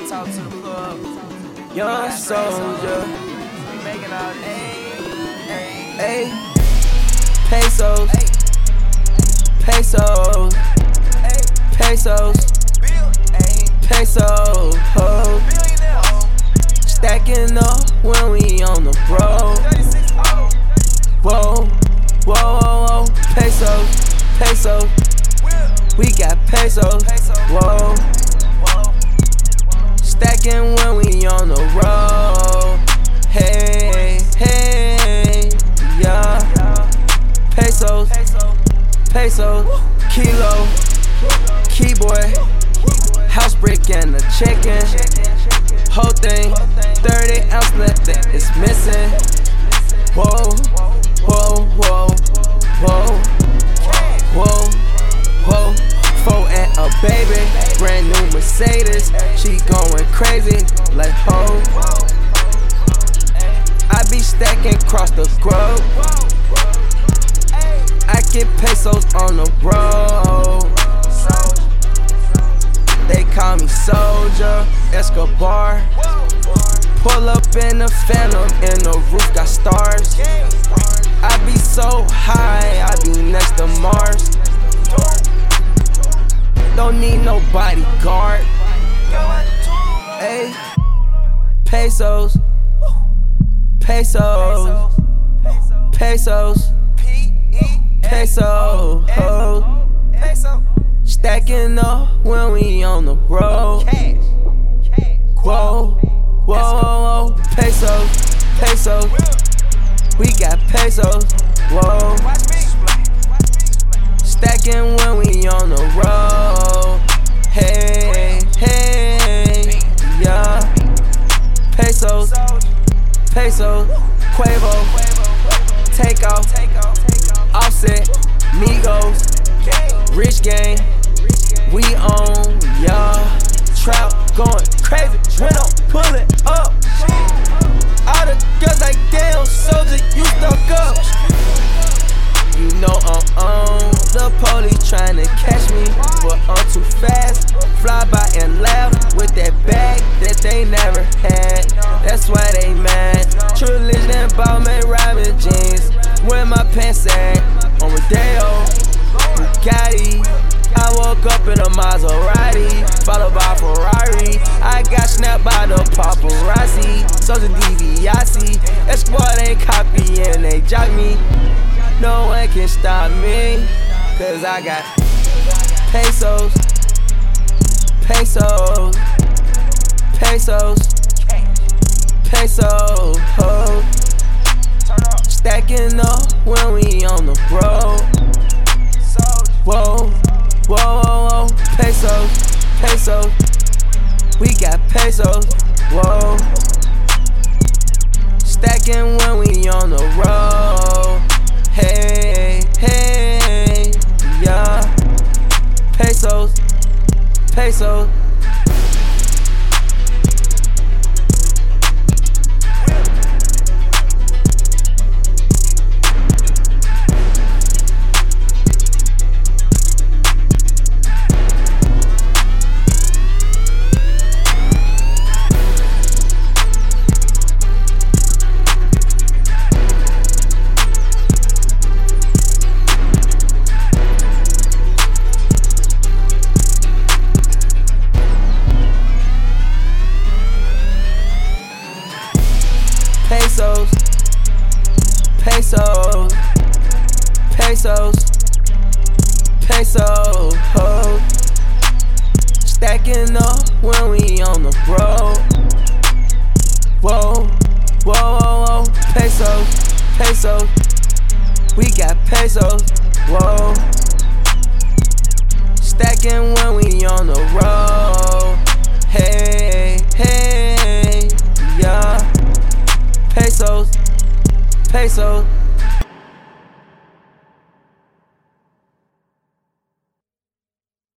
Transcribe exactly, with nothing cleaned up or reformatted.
talk to the plug. Young soldier. We making all this. Hey, pesos, pesos, pesos, pesos, ho. Stacking up when we on the road. Whoa, whoa, whoa, whoa. Pesos, pesos. We got pesos. Whoa. Stacking when we on the road. Hey, hey, yeah. Pesos, pesos, kilo, keyboard, house brick and a chicken. Whole thing, thirty ounce nothing is missing. Whoa, whoa, whoa, whoa, whoa, whoa. Four and a baby, brand new Mercedes. She going crazy like ho. I be stacking across the grove. I get pesos on the road. They call me Soldier Escobar. Pull up in the Phantom and the roof got stars. I be so high, I be next to Mars. Don't need no bodyguard. Hey, pesos, pesos, pesos, pesos. Stacking up when we on the road. Whoa, whoa, whoa, pesos, pesos. We got pesos. Whoa. Stacking when we on the road. Hey, hey, yeah. Pesos, pesos, Quavo, take off, Offset, Migos, Rich Gang, we on, y'all. Trap going crazy when I'm pulling up. All the girls like damn, soldier, you stuck up. You know I'm on. The police tryna catch me, but I'm too fast. Fly by and laugh with that bag that they never had. That's why they mad. True legend bought me Robin jeans. Where my pants at? On Rodeo, Bugatti. I woke up in a Maserati, followed by Ferrari. I got snapped by the paparazzi. Soldier DiBiase. That squad ain't copying, they jock me. No one can stop me, cause I got pesos, pesos, pesos, pesos, ho. Stacking up when we on the road. Whoa, whoa, whoa, whoa. Pesos, pesos. We got pesos. Whoa. Stacking when we on the road. Hey, hey, yeah. Pesos, pesos. Pesos, pesos, pesos, pesos, ho. Stacking up when we on the road. Whoa, whoa, whoa, whoa. Pesos, pesos. We got pesos. Whoa. Stacking when we on the road. Hey, hey, yeah. Pesos, pesos.